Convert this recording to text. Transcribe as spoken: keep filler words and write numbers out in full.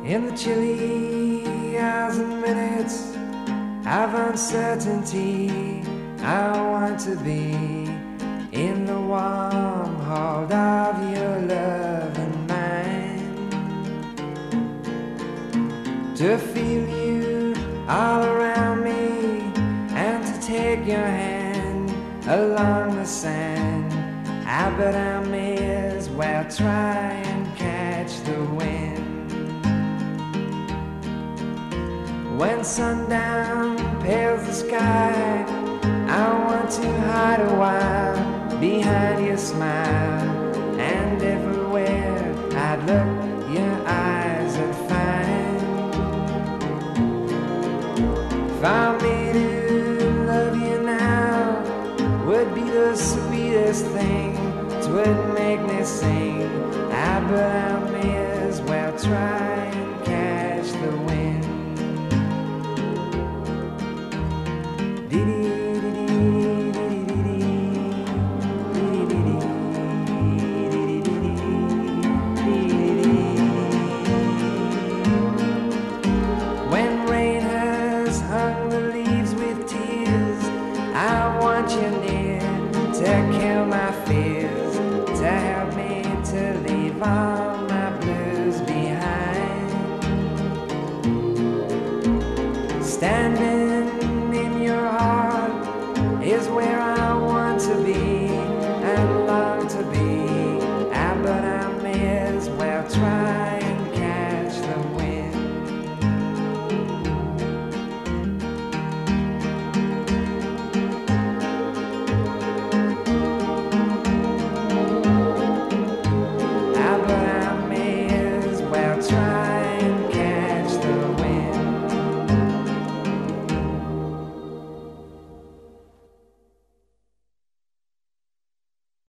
In the chilly hours and minutes of uncertainty, I want to be in the warm hold of your love and mine, to feel you all around me and to take your hand along the sand. I bet I may as well try and catch the wind. When sundown pales the sky, I want to hide a while behind your smile, and everywhere I'd look, your eyes I'd find. For me to love you now would be the sweetest thing, 'twould make me sing. I bet I may as well try and catch the wind. When rain has hung the leaves with tears, I want you near to kill my fear.